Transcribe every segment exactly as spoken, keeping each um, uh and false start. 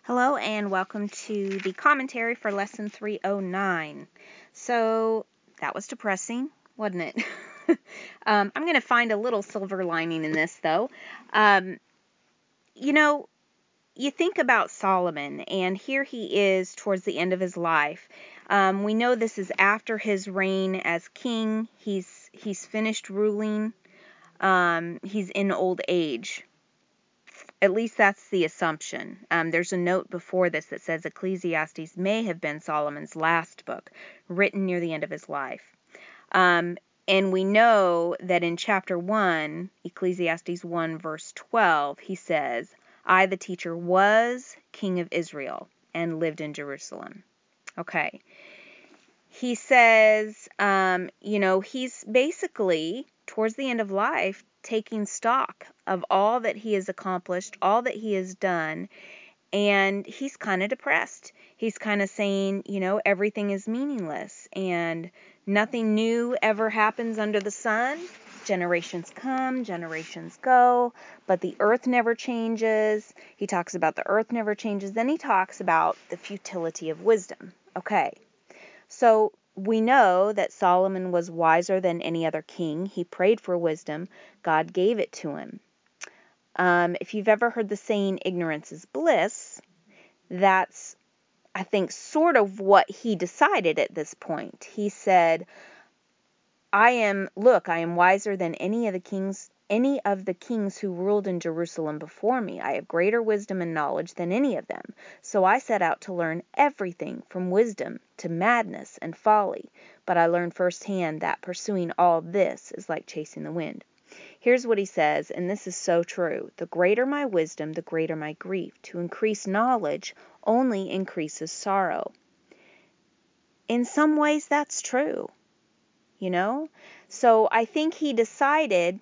Hello and welcome to the commentary for lesson three oh nine. So that was depressing, wasn't it? um, I'm going to find a little silver lining in this though. Um, you know, you think about Solomon, and here he is towards the end of his life. Um, we know this is after his reign as king. He's he's finished ruling. Um, he's in old age. At least that's the assumption. Um, there's a note before this that says Ecclesiastes may have been Solomon's last book, written near the end of his life. Um, and we know that in chapter one, Ecclesiastes one, verse twelve, he says, I, the teacher, was king of Israel and lived in Jerusalem. Okay. He says, um, you know, he's basically, towards the end of life, taking stock of all that he has accomplished, all that he has done, and he's kind of depressed. He's kind of saying, you know, everything is meaningless, and nothing new ever happens under the sun. Generations come, generations go, but the earth never changes. He talks about the earth never changes. Then he talks about the futility of wisdom. Okay. So we know that Solomon was wiser than any other king. He prayed for wisdom. God gave it to him. Um, if you've ever heard the saying, ignorance is bliss, that's, I think, sort of what he decided at this point. He said, I am, look, I am wiser than any of the kings any of the kings who ruled in Jerusalem before me. I have greater wisdom and knowledge than any of them. So I set out to learn everything from wisdom to madness and folly. But I learned firsthand that pursuing all this is like chasing the wind. Here's what he says, and this is so true. The greater my wisdom, the greater my grief. To increase knowledge only increases sorrow. In some ways, that's true. You know? So I think he decided,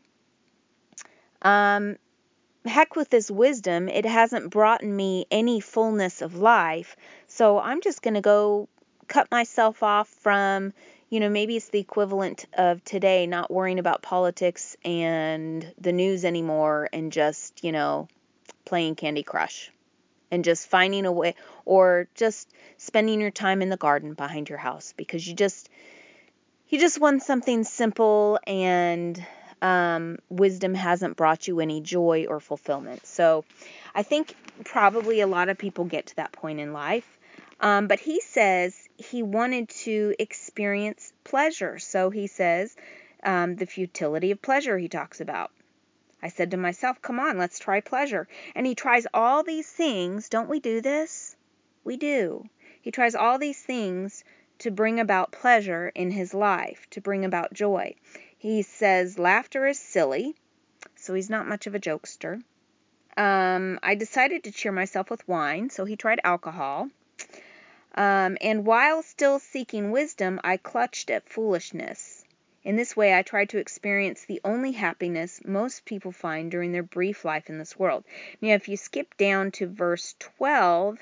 um, heck with this wisdom, it hasn't brought me any fullness of life, so I'm just going to go cut myself off from, you know, maybe it's the equivalent of today not worrying about politics and the news anymore and just, you know, playing Candy Crush and just finding a way, or just spending your time in the garden behind your house because you just, you just want something simple and Um, wisdom hasn't brought you any joy or fulfillment. So I think probably a lot of people get to that point in life. Um, but he says he wanted to experience pleasure. So he says um, the futility of pleasure he talks about. I said to myself, come on, let's try pleasure. And he tries all these things. Don't we do this? We do. He tries all these things to bring about pleasure in his life, to bring about joy. He says laughter is silly, so he's not much of a jokester. Um, I decided to cheer myself with wine, so he tried alcohol. Um, and while still seeking wisdom, I clutched at foolishness. In this way, I tried to experience the only happiness most people find during their brief life in this world. Now, if you skip down to verse twelve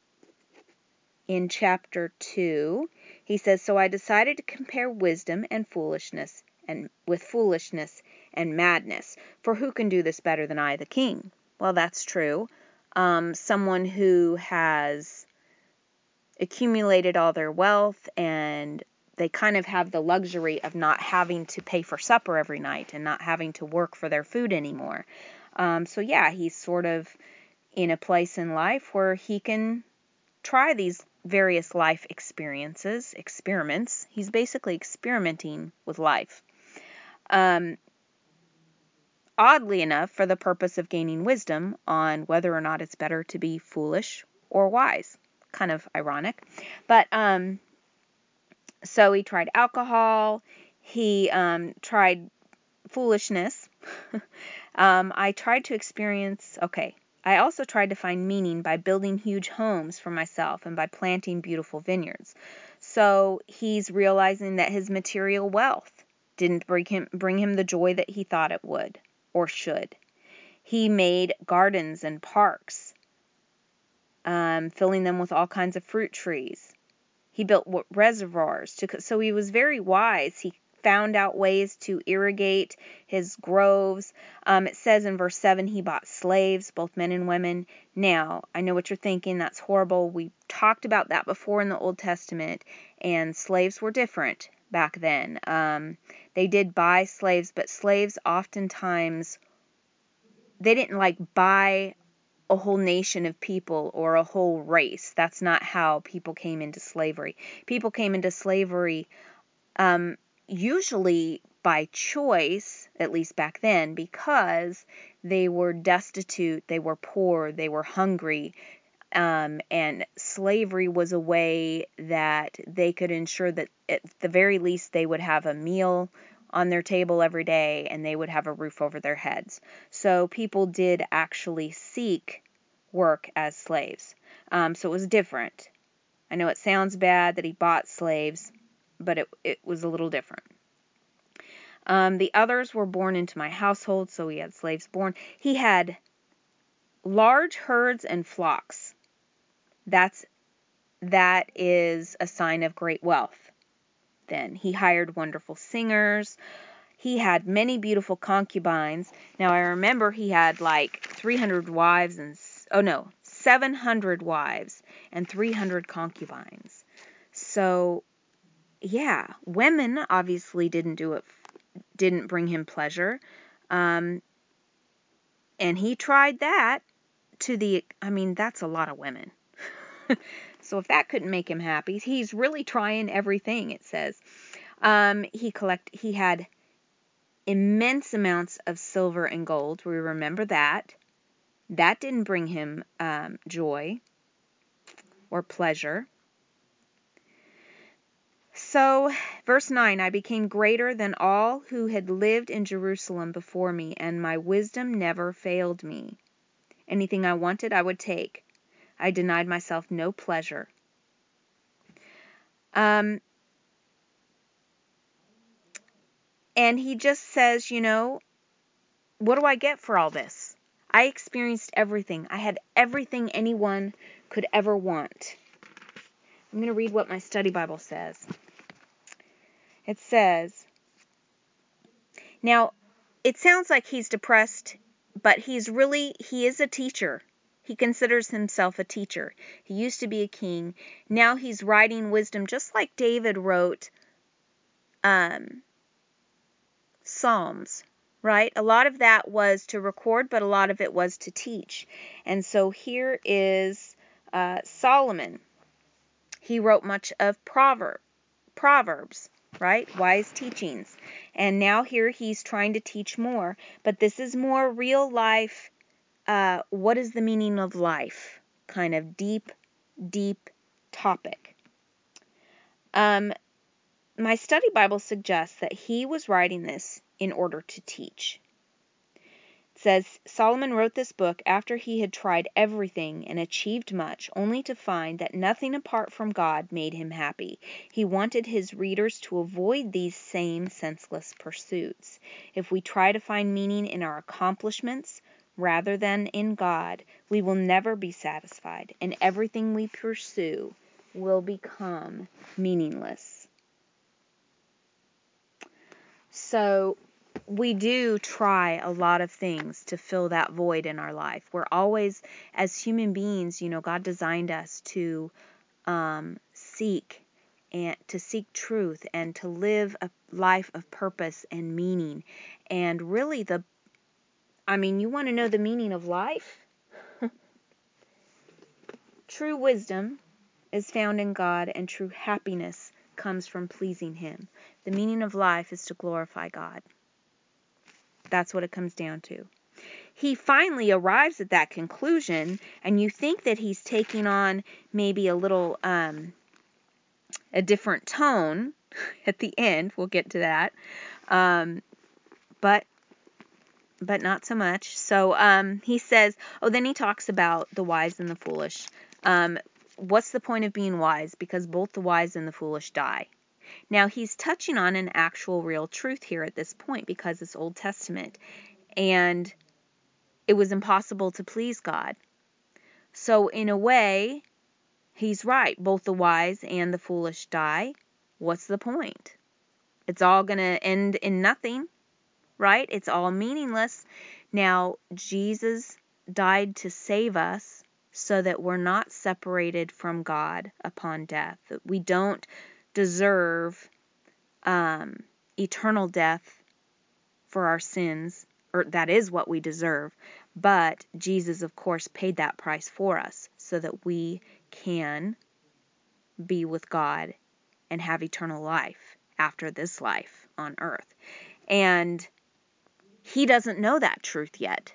in chapter two, he says, so I decided to compare wisdom and foolishness and with foolishness and madness. For who can do this better than I, the king? Well, that's true. Um, someone who has accumulated all their wealth and they kind of have the luxury of not having to pay for supper every night and not having to work for their food anymore. Um, so yeah, he's sort of in a place in life where he can try these various life experiences, experiments. He's basically experimenting with life. Um, oddly enough, for the purpose of gaining wisdom on whether or not it's better to be foolish or wise. Kind of ironic. But, um, so he tried alcohol. He um, tried foolishness. um, I tried to experience, okay, I also tried to find meaning by building huge homes for myself and by planting beautiful vineyards. So he's realizing that his material wealth didn't bring him bring him the joy that he thought it would or should. He made gardens and parks, um, filling them with all kinds of fruit trees. He built reservoirs, to, so he was very wise. He found out ways to irrigate his groves. Um, it says in verse seven, he bought slaves, both men and women. Now, I know what you're thinking. That's horrible. We talked about that before in the Old Testament, and slaves were different back then. Um, they did buy slaves, but slaves oftentimes, they didn't like buy a whole nation of people or a whole race. That's not how people came into slavery. People came into slavery um, usually by choice, at least back then, because they were destitute, they were poor, they were hungry, um, and slavery was a way that they could ensure that at the very least they would have a meal on their table every day and they would have a roof over their heads. So people did actually seek work as slaves. Um, so it was different. I know it sounds bad that he bought slaves, but it, it was a little different. Um, the others were born into my household, so he had slaves born. He had large herds and flocks. That's, that is a sign of great wealth. Then he hired wonderful singers. He had many beautiful concubines. Now I remember he had like three hundred wives and, oh no, seven hundred wives and three hundred concubines. So yeah, women obviously didn't do it, didn't bring him pleasure. Um, and he tried that to the, I mean, that's a lot of women. So if that couldn't make him happy, he's really trying everything, it says. Um, he collect, he had immense amounts of silver and gold. We remember that. That didn't bring him um, joy or pleasure. So, verse nine, I became greater than all who had lived in Jerusalem before me, and my wisdom never failed me. Anything I wanted, I would take. I denied myself no pleasure. Um, and he just says, you know, what do I get for all this? I experienced everything. I had everything anyone could ever want. I'm going to read what my study Bible says. It says, now, it sounds like he's depressed, but he's really, he is a teacher. He considers himself a teacher. He used to be a king. Now he's writing wisdom, just like David wrote um, Psalms, right? A lot of that was to record, but a lot of it was to teach. And so here is uh, Solomon. He wrote much of proverb, Proverbs, right? Wise teachings. And now here he's trying to teach more. But this is more real life, uh, what is the meaning of life? Kind of deep, deep topic. Um, my study Bible suggests that he was writing this in order to teach. It says, Solomon wrote this book after he had tried everything and achieved much, only to find that nothing apart from God made him happy. He wanted his readers to avoid these same senseless pursuits. If we try to find meaning in our accomplishments rather than in God, we will never be satisfied, and everything we pursue will become meaningless. So, we do try a lot of things to fill that void in our life. We're always, as human beings, you know, God designed us to um, seek and to seek truth and to live a life of purpose and meaning. And really, the, I mean, you want to know the meaning of life? True wisdom is found in God, and true happiness comes from pleasing Him. The meaning of life is to glorify God. That's what it comes down to. He finally arrives at that conclusion, and you think that he's taking on maybe a little, um, a different tone at the end. We'll get to that. Um, but, but not so much. So, um, he says, oh, then he talks about the wise and the foolish. Um, what's the point of being wise? Because both the wise and the foolish die. Now, he's touching on an actual real truth here at this point because it's Old Testament. And it was impossible to please God. So in a way, he's right. Both the wise and the foolish die. What's the point? It's all going to end in nothing, right? It's all meaningless. Now, Jesus died to save us so that we're not separated from God upon death. We don't deserve um, eternal death for our sins, or that is what we deserve. But Jesus, of course, paid that price for us so that we can be with God and have eternal life after this life on earth. And he doesn't know that truth yet.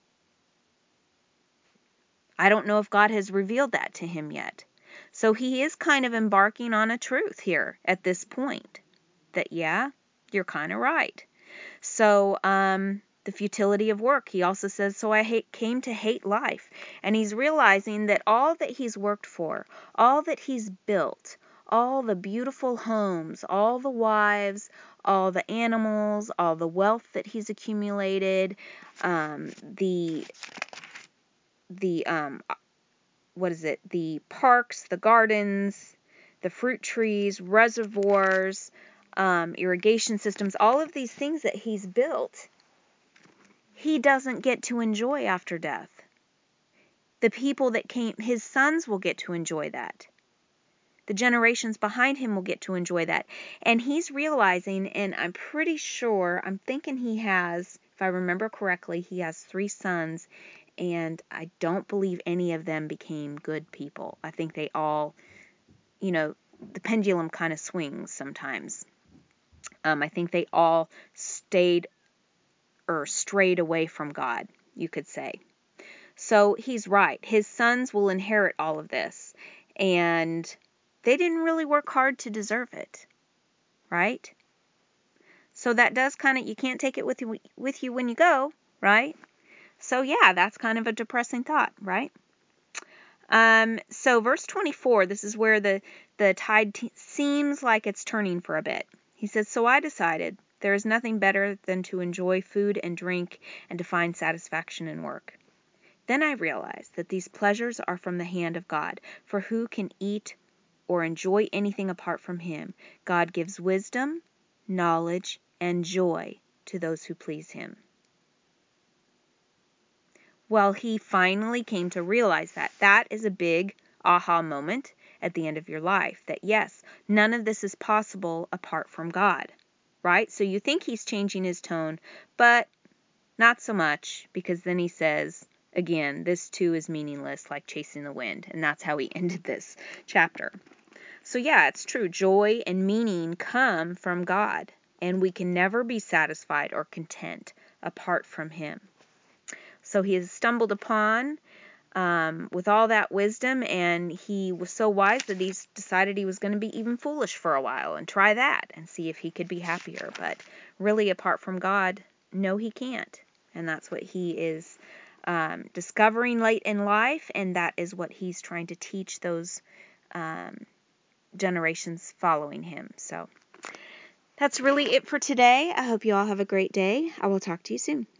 I don't know if God has revealed that to him yet. So he is kind of embarking on a truth here at this point. That, yeah, you're kind of right. So, um, the futility of work. He also says, so I hate, came to hate life. And he's realizing that all that he's worked for, all that he's built, all the beautiful homes, all the wives, all the animals, all the wealth that he's accumulated, um, the the um what is it? The parks, the gardens, the fruit trees, reservoirs, um, irrigation systems, all of these things that he's built, he doesn't get to enjoy after death. The people that came, his sons will get to enjoy that. The generations behind him will get to enjoy that. And he's realizing, and I'm pretty sure, I'm thinking he has, if I remember correctly, he has three sons, and I don't believe any of them became good people. I think they all, you know, the pendulum kind of swings sometimes. Um, I think they all stayed or strayed away from God, you could say. So he's right. His sons will inherit all of this, and they didn't really work hard to deserve it, right? So that does kind of, you can't take it with you, with you when you go, right? So yeah, that's kind of a depressing thought, right? Um, so verse twenty-four, this is where the, the tide t- seems like it's turning for a bit. He says, so I decided there is nothing better than to enjoy food and drink and to find satisfaction in work. Then I realized that these pleasures are from the hand of God, for who can eat or enjoy anything apart from him? God gives wisdom, knowledge, and joy to those who please him. Well, he finally came to realize that. That is a big aha moment at the end of your life, that yes, none of this is possible apart from God, right? So you think he's changing his tone, but not so much, because then he says, again, this too is meaningless, like chasing the wind. And that's how he ended this chapter. So yeah, it's true. Joy and meaning come from God, and we can never be satisfied or content apart from him. So he has stumbled upon um, with all that wisdom, and he was so wise that he decided he was going to be even foolish for a while and try that and see if he could be happier. But really, apart from God, no, he can't. And that's what he is um, discovering late in life, and that is what he's trying to teach those um, generations following him. So that's really it for today. I hope you all have a great day. I will talk to you soon.